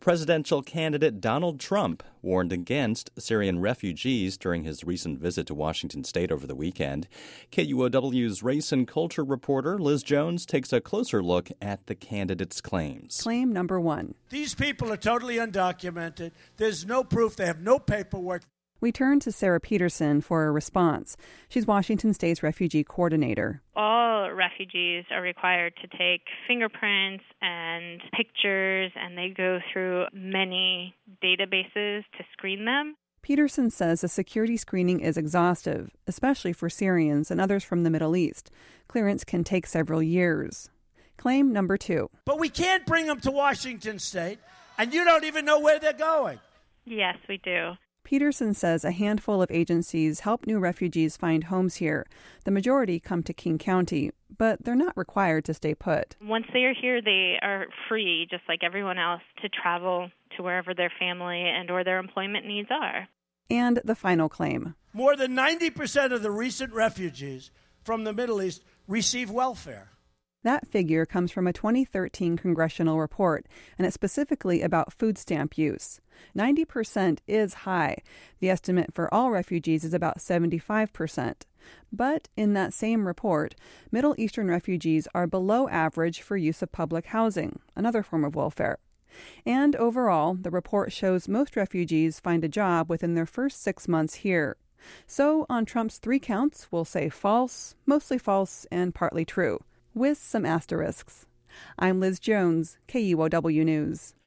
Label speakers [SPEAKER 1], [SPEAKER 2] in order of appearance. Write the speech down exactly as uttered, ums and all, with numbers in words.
[SPEAKER 1] Presidential candidate Donald Trump warned against Syrian refugees during his recent visit to Washington state over the weekend. K U O W's race and culture reporter Liz Jones takes a closer look at the candidate's claims.
[SPEAKER 2] Claim number one.
[SPEAKER 3] These people are totally undocumented. There's no proof. They have no paperwork.
[SPEAKER 2] We turn to Sarah Peterson for a response. She's Washington State's refugee coordinator.
[SPEAKER 4] All refugees are required to take fingerprints and pictures, and they go through many databases to screen them.
[SPEAKER 2] Peterson says the security screening is exhaustive, especially for Syrians and others from the Middle East. Clearance can take several years. Claim number two.
[SPEAKER 3] But we can't bring them to Washington state, and you don't even know where they're going.
[SPEAKER 4] Yes, we do.
[SPEAKER 2] Peterson says a handful of agencies help new refugees find homes here. The majority come to King County, but they're not required to stay put.
[SPEAKER 4] Once they are here, they are free, just like everyone else, to travel to wherever their family and or their employment needs are.
[SPEAKER 2] And the final claim.
[SPEAKER 3] More than ninety percent of the recent refugees from the Middle East receive welfare.
[SPEAKER 2] That figure comes from a twenty thirteen congressional report, and it's specifically about food stamp use. ninety percent is high. The estimate for all refugees is about seventy-five percent. But in that same report, Middle Eastern refugees are below average for use of public housing, another form of welfare. And overall, the report shows most refugees find a job within their first six months here. So on Trump's three counts, we'll say false, mostly false, and partly true, with some asterisks. I'm Liz Jones, K U O W News.